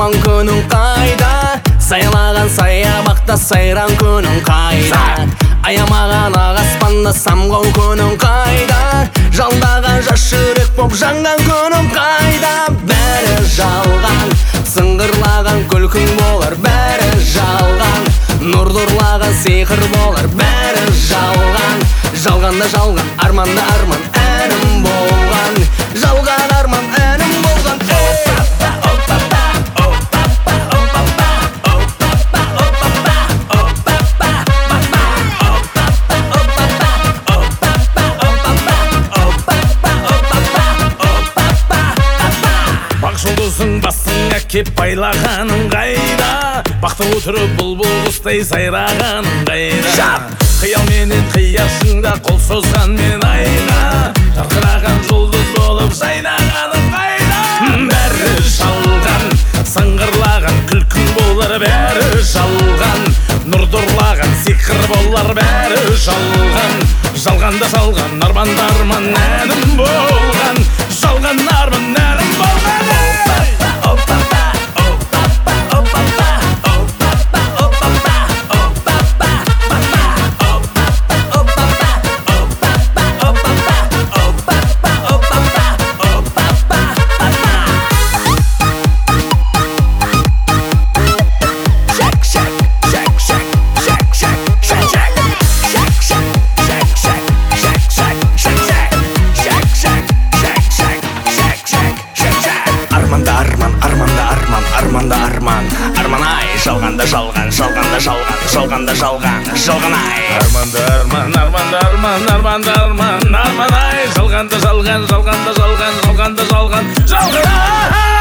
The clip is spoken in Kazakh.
туған күнің қайда, сайлаған саябақта сайран күнің қайда, аямаған ақ аспанда самғау күнің қайда, жалдаған жас жүрек боп жанған күнің қайда. Бәрі жалған, сыңғырлаған күлкің болар, бәрі жалған, нұрды ұрлаған сиқыр болар, бәрі жалған. Жалғанда жалған, арманда арман әнім болған, жалған арман әнім болған. Бақ жұлдызың басыңа кеп байлағаның қайда, бақты отырып бұлбұл құстай сайрағаның қайда. Қиялменен қиясыңда қол созған мен айға, жарқыраған жұлдыз болып жайнағаның қайда. Бәрі жалған, сыңғырлаған күлкің болар, бәрі жалған, нұрды ұрлаған сиқыр болар, бәрі жалған. Жалғанда жалған, арманда арман әнім болған, жалған арман әнім болған. Жалғанда жалған, жалғанда жалған, жалғанда жалған, жалған ай. Арманда арман, арманда арман, арманда арман, арман ай. Жалғанда жалған, жалғанда жалған, жалғанда жалған, жалған ай.